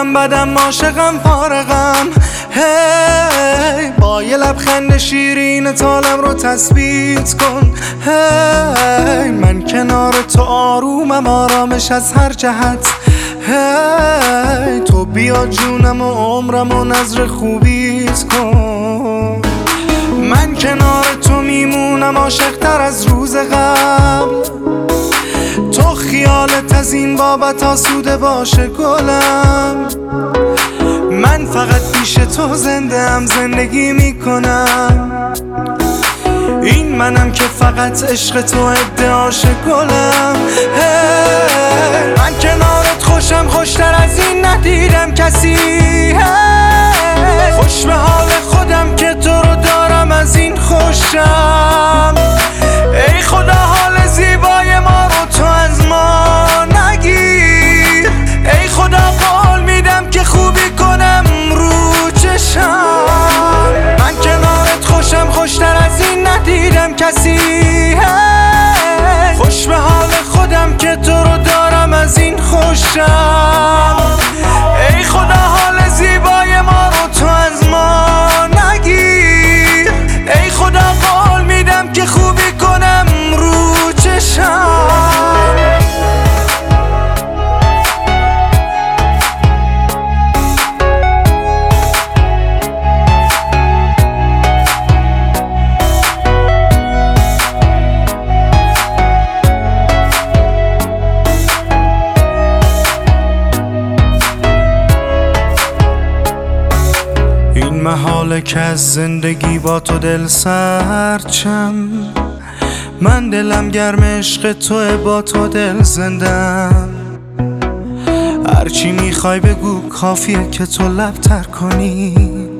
حالم بدم عاشقم فارغم. هی با یه لبخند شیرین حالم رو تثبیت کن. هی من کنار تو آرومم، آرامش از هر جهت. هی تو بیا جونم و عمرم و نظر خوبیت کن. من کنار تو میمونم عاشق‌تر از روز قبل. تو خیالت از این بابت آسوده باشه گلم. من فقط پیش تو زنده‌ام، زندگی میکنم. این منم که فقط عشق تو ادعاش گلم. من کنارت خوشم، خوشتر از این ندیدم کسی. خوش به حال خودم که تو رو دارم، از این خوشم. ای خدا حال زیبای ما رو تو از ما نگیر. ای خدا قول میدم که خوبی کنم رو چشم. من کنارت خوشم، خوشتر از این ندیدم کسی. خوش به حال خودم که تو رو دارم، از این خوشم. ای خدا حال زیبای ما رو تو از ما نگیر. ای خدا قول میدم که خوبی کنم رو چشم. این محاله که از زندگی با تو دل سرچم. من دلم گرم عشق توه، با تو دل زندم. هرچی میخوای بگو، کافیه که تو لب تر کنی.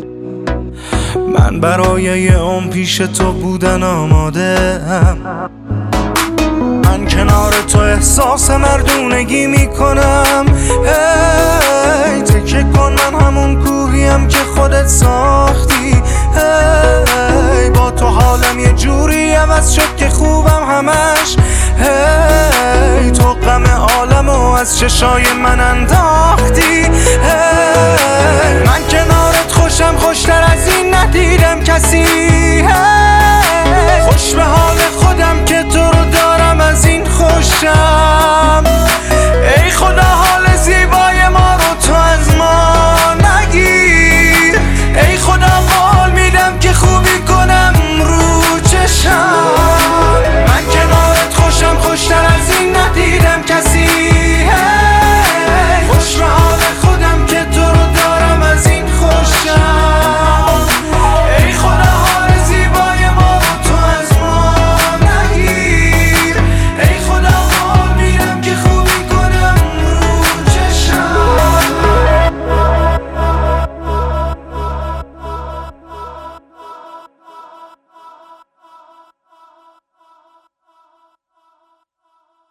من برای یه عمر پیش تو بودن آماده ام. من کنار تو احساس مردونگی میکنم. هی تکه کن، من همون کوهیم که خودت ساختی. هی با تو حالم یه جوری عوض شد که خوبم همش. هی تو غم عالمو از چشای من انداختی. هی من کنارت خوشم، خوشتر از این ندیدم کسی.